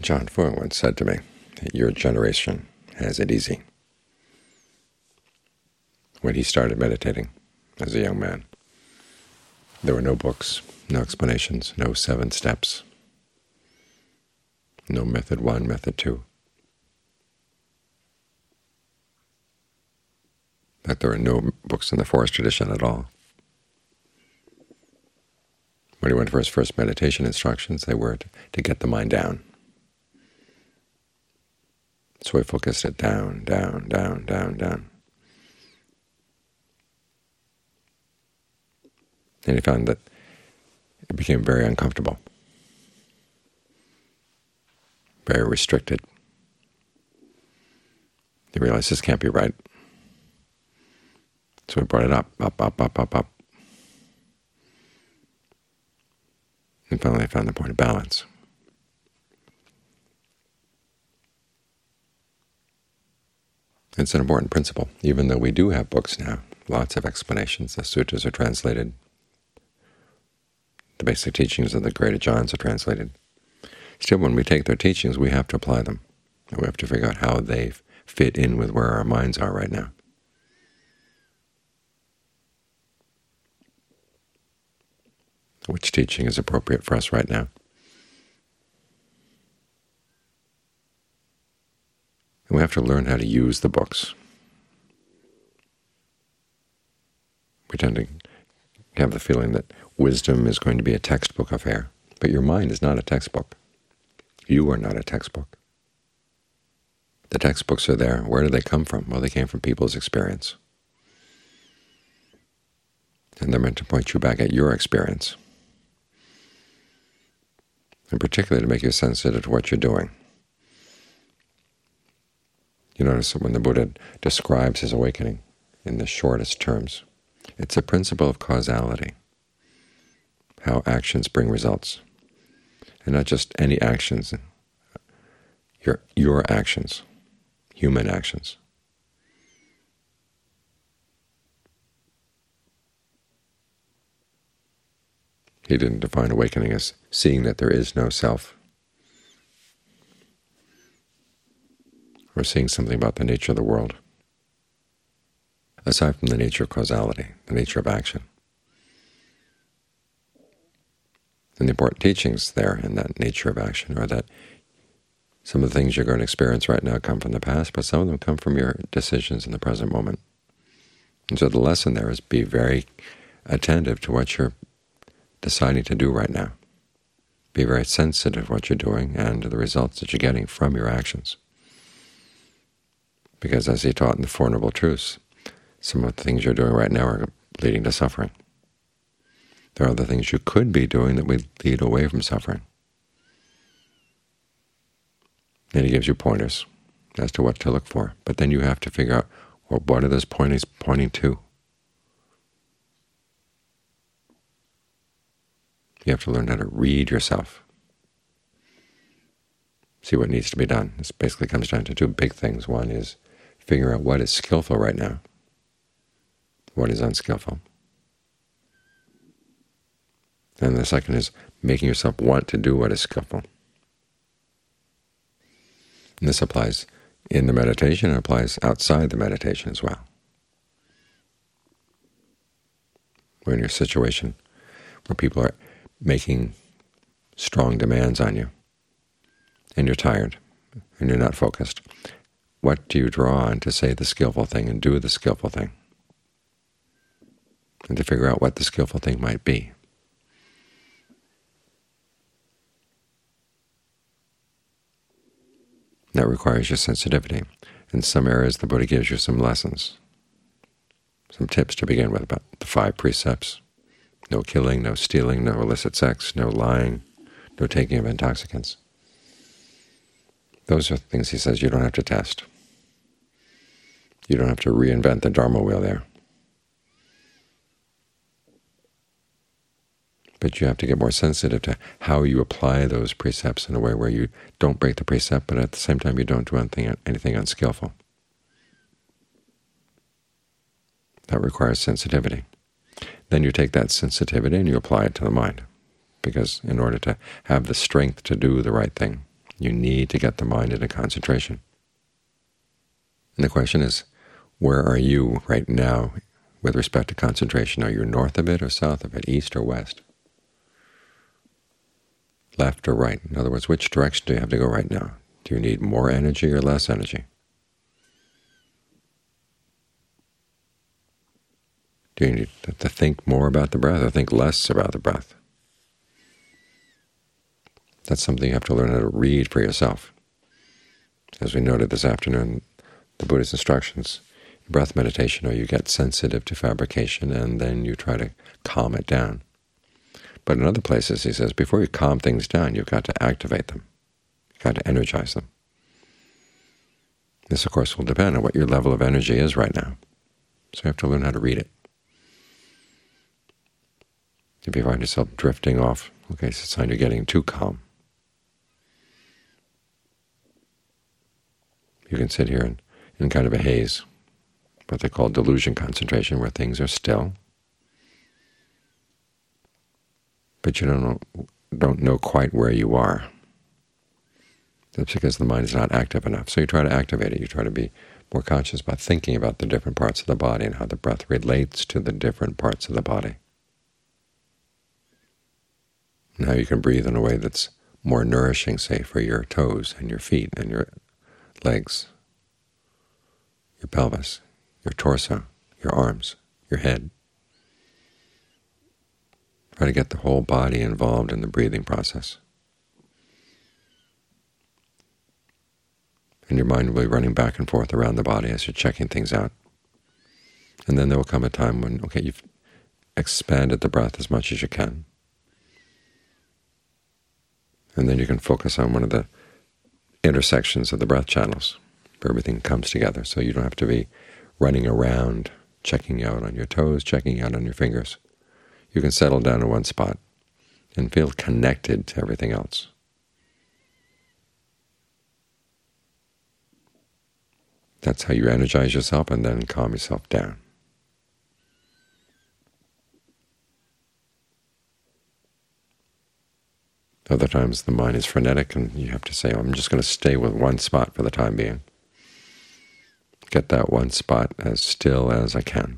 John Fung once said to me that your generation has it easy. When he started meditating as a young man, there were no books, no explanations, no 7 steps, no method 1, method 2. That there were no books in the Forest tradition at all. When he went for his first meditation instructions, they were to get the mind down. So he focused it down, down, down, down, down. And he found that it became very uncomfortable, very restricted. He realized this can't be right. So he brought it up, up, up, up, up, up. And finally found the point of balance. It's an important principle. Even though we do have books now, lots of explanations, the sutras are translated, the basic teachings of the great Ajahns are translated. Still, when we take their teachings, we have to apply them. And we have to figure out how they fit in with where our minds are right now. Which teaching is appropriate for us right now? And we have to learn how to use the books. We tend to have the feeling that wisdom is going to be a textbook affair, but your mind is not a textbook. You are not a textbook. The textbooks are there. Where do they come from? Well, they came from people's experience. And they're meant to point you back at your experience, and particularly to make you sensitive to what you're doing. You notice that when the Buddha describes his awakening in the shortest terms, it's a principle of causality, how actions bring results, and not just any actions, your actions, human actions. He didn't define awakening as seeing that there is no self, or seeing something about the nature of the world, aside from the nature of causality, the nature of action. And the important teachings there in that nature of action are that some of the things you're going to experience right now come from the past, but some of them come from your decisions in the present moment. And so the lesson there is be very attentive to what you're deciding to do right now. Be very sensitive to what you're doing and to the results that you're getting from your actions. Because as he taught in the Four Noble Truths, some of the things you're doing right now are leading to suffering. There are other things you could be doing that would lead away from suffering. And he gives you pointers as to what to look for. But then you have to figure out, well, what are those pointers pointing to? You have to learn how to read yourself, see what needs to be done. This basically comes down to 2 big things. One is figuring out what is skillful right now, what is unskillful. And the second is making yourself want to do what is skillful. And this applies in the meditation and applies outside the meditation as well. We're in a situation where people are making strong demands on you, and you're tired, and you're not focused. What do you draw on to say the skillful thing and do the skillful thing? And to figure out what the skillful thing might be. That requires your sensitivity. In some areas the Buddha gives you some lessons, some tips to begin with about the 5 precepts. No killing, no stealing, no illicit sex, no lying, no taking of intoxicants. Those are things he says you don't have to test. You don't have to reinvent the Dharma wheel there. But you have to get more sensitive to how you apply those precepts in a way where you don't break the precept, but at the same time you don't do anything unskillful. That requires sensitivity. Then you take that sensitivity and you apply it to the mind, because in order to have the strength to do the right thing, You need to get the mind into concentration. And the question is, where are you right now with respect to concentration? Are you north of it or south of it, east or west, left or right? In other words, which direction do you have to go right now? Do you need more energy or less energy? Do you need to think more about the breath or think less about the breath? That's something you have to learn how to read for yourself. As we noted this afternoon, the Buddha's instructions, breath meditation, or you get sensitive to fabrication and then you try to calm it down. But in other places, he says, before you calm things down, you've got to activate them. You've got to energize them. This, of course, will depend on what your level of energy is right now. So you have to learn how to read it. If you find yourself drifting off, okay, it's a sign you're getting too calm. You can sit here in kind of a haze, what they call delusion concentration, where things are still, but you don't know quite where you are. That's because the mind is not active enough. So you try to activate it. You try to be more conscious about thinking about the different parts of the body and how the breath relates to the different parts of the body, and how you can breathe in a way that's more nourishing, say, for your toes and your feet and your legs, your pelvis, your torso, your arms, your head. Try to get the whole body involved in the breathing process. And your mind will be running back and forth around the body as you're checking things out. And then there will come a time when, okay, you've expanded the breath as much as you can. And then you can focus on one of the intersections of the breath channels where everything comes together. So you don't have to be running around, checking out on your toes, checking out on your fingers. You can settle down in one spot and feel connected to everything else. That's how you energize yourself and then calm yourself down. Other times the mind is frenetic and you have to say, I'm just going to stay with one spot for the time being. Get that one spot as still as I can.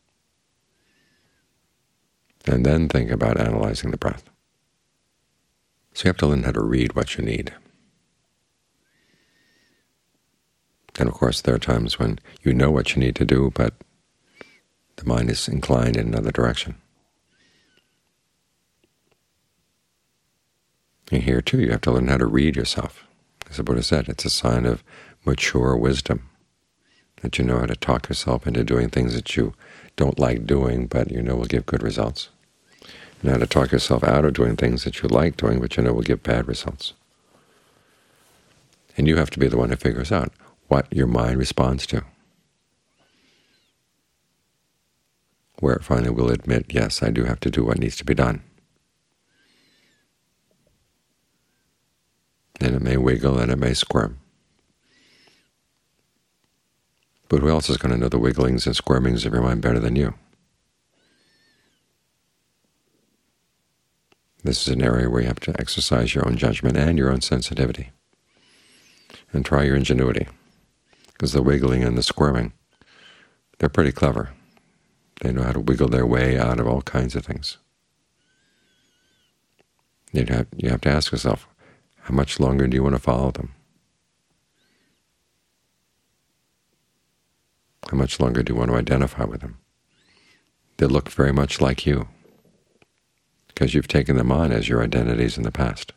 And then think about analyzing the breath. So you have to learn how to read what you need. And of course there are times when you know what you need to do, but the mind is inclined in another direction. And here too you have to learn how to read yourself. As the Buddha said, it's a sign of mature wisdom, that you know how to talk yourself into doing things that you don't like doing, but you know will give good results. And how to talk yourself out of doing things that you like doing, but you know will give bad results. And you have to be the one who figures out what your mind responds to, where it finally will admit, yes, I do have to do what needs to be done. And it may wiggle and it may squirm. But who else is going to know the wigglings and squirmings of your mind better than you? This is an area where you have to exercise your own judgment and your own sensitivity, and try your ingenuity, because the wiggling and the squirming, they're pretty clever. They know how to wiggle their way out of all kinds of things. You have to ask yourself, how much longer do you want to follow them? How much longer do you want to identify with them? They look very much like you, because you've taken them on as your identities in the past.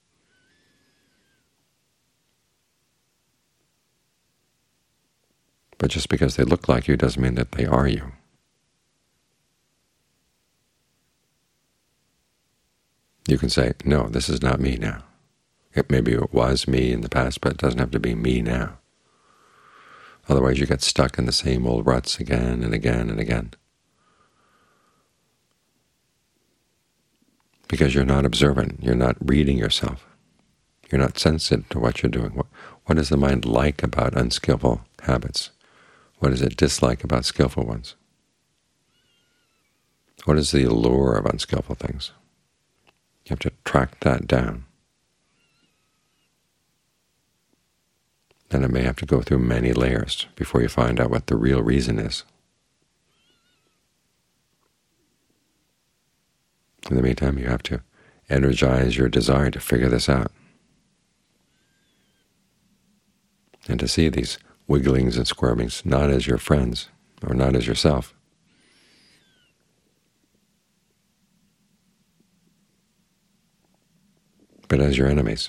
But just because they look like you doesn't mean that they are you. You can say, no, this is not me now. Maybe it was me in the past, but it doesn't have to be me now. Otherwise you get stuck in the same old ruts again and again and again. Because you're not observant, you're not reading yourself, you're not sensitive to what you're doing. What does the mind like about unskillful habits? What does it dislike about skillful ones? What is the allure of unskillful things? You have to track that down. And it may have to go through many layers before you find out what the real reason is. In the meantime, you have to energize your desire to figure this out and to see these wigglings and squirmings not as your friends or not as yourself, but as your enemies.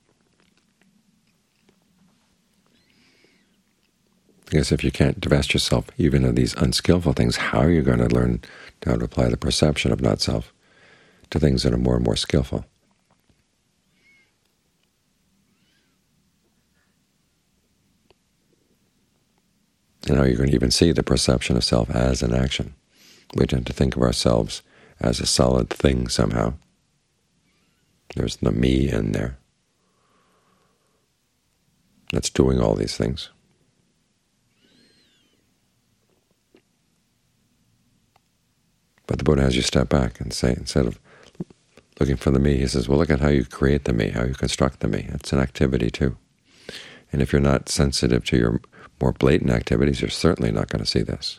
Because if you can't divest yourself even of these unskillful things, how are you going to learn how to apply the perception of not-self to things that are more and more skillful? And how you're going to even see the perception of self as an action. We tend to think of ourselves as a solid thing somehow. There's the me in there that's doing all these things. But the Buddha has you step back and say, instead of looking for the me, he says, well, look at how you create the me, how you construct the me. It's an activity too. And if you're not sensitive to your more blatant activities, you're certainly not going to see this.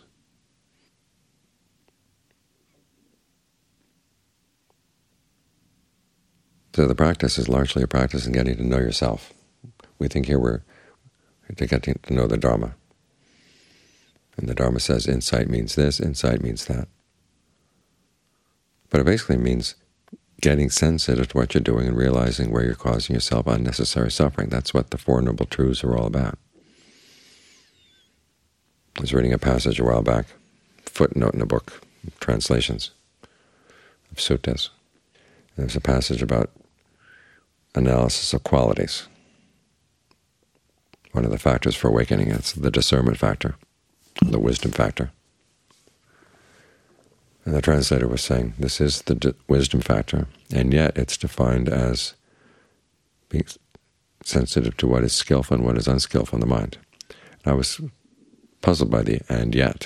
So the practice is largely a practice in getting to know yourself. We think here we're to get to know the Dharma. And the Dharma says insight means this, insight means that. But it basically means getting sensitive to what you're doing and realizing where you're causing yourself unnecessary suffering. That's what the Four Noble Truths are all about. I was reading a passage a while back, footnote in a book, translations of suttas. There's a passage about analysis of qualities. One of the factors for awakening is the discernment factor, the wisdom factor. And the translator was saying this is the wisdom factor, and yet it's defined as being sensitive to what is skillful and what is unskillful in the mind. And I was puzzled by the "and yet."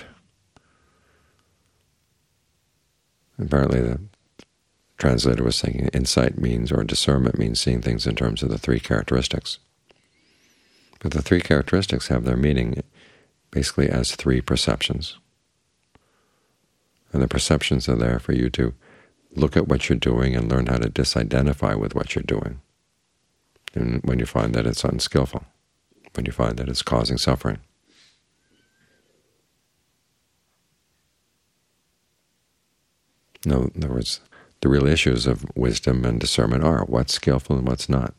Apparently the translator was saying insight means, or discernment means, seeing things in terms of the three characteristics. But the three characteristics have their meaning basically as three perceptions. And the perceptions are there for you to look at what you're doing and learn how to disidentify with what you're doing. And when you find that it's unskillful, when you find that it's causing suffering. No, in other words, the real issues of wisdom and discernment are what's skillful and what's not.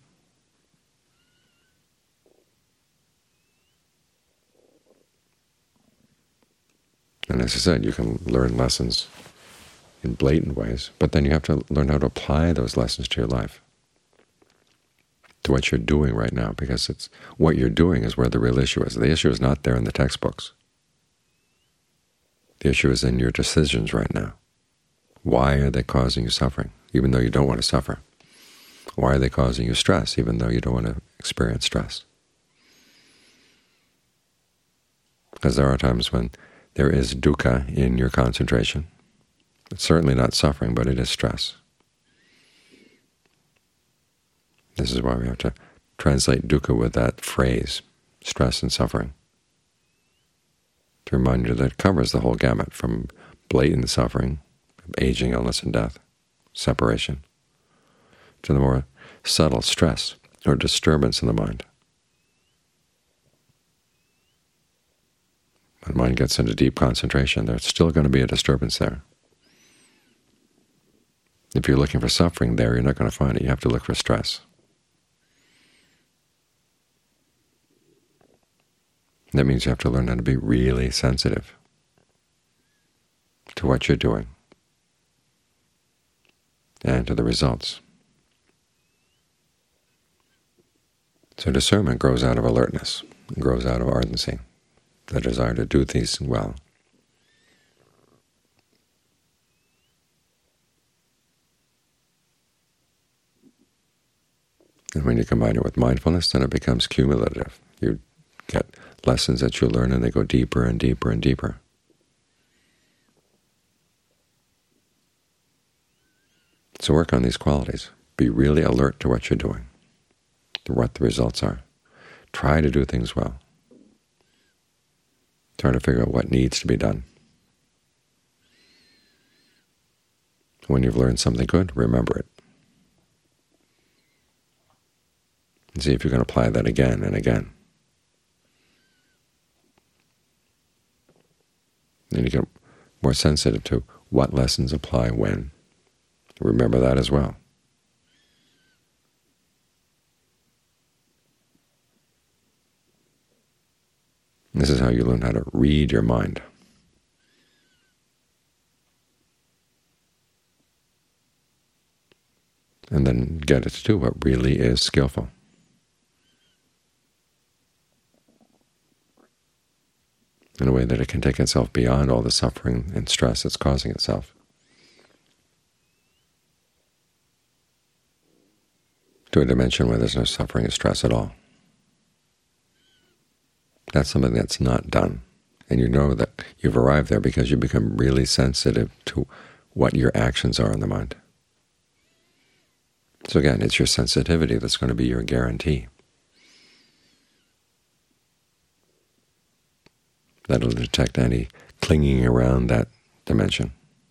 And as I said, you can learn lessons in blatant ways, but then you have to learn how to apply those lessons to your life, to what you're doing right now, because it's what you're doing is where the real issue is. The issue is not there in the textbooks. The issue is in your decisions right now. Why are they causing you suffering, even though you don't want to suffer? Why are they causing you stress, even though you don't want to experience stress? Because there are times when there is dukkha in your concentration. It's certainly not suffering, but it is stress. This is why we have to translate dukkha with that phrase, stress and suffering, to remind you that it covers the whole gamut, from blatant suffering, aging, illness, and death, separation, to the more subtle stress or disturbance in the mind. When the mind gets into deep concentration, there's still going to be a disturbance there. If you're looking for suffering there, you're not going to find it. You have to look for stress. That means you have to learn how to be really sensitive to what you're doing and to the results. So discernment grows out of alertness, it grows out of ardency, the desire to do things well. And when you combine it with mindfulness, then it becomes cumulative. You get lessons that you learn, and they go deeper and deeper and deeper. So work on these qualities. Be really alert to what you're doing, to what the results are. try to do things well. Try to figure out what needs to be done. When you've learned something good, remember it. And see if you can apply that again and again. Then you get more sensitive to what lessons apply when. Remember that as well. This is how you learn how to read your mind. And then get it to do what really is skillful. In a way that it can take itself beyond all the suffering and stress it's causing itself, to a dimension where there's no suffering and stress at all. That's something that's not done. And you know that you've arrived there because you become really sensitive to what your actions are in the mind. So again, it's your sensitivity that's going to be your guarantee. That'll detect any clinging around that dimension,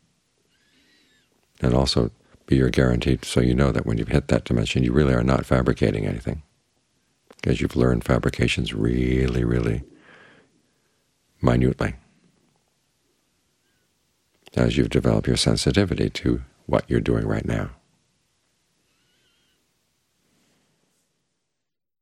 and also be your guarantee so you know that when you've hit that dimension you really are not fabricating anything, because you've learned fabrications really, really minutely as you've developed your sensitivity to what you're doing right now.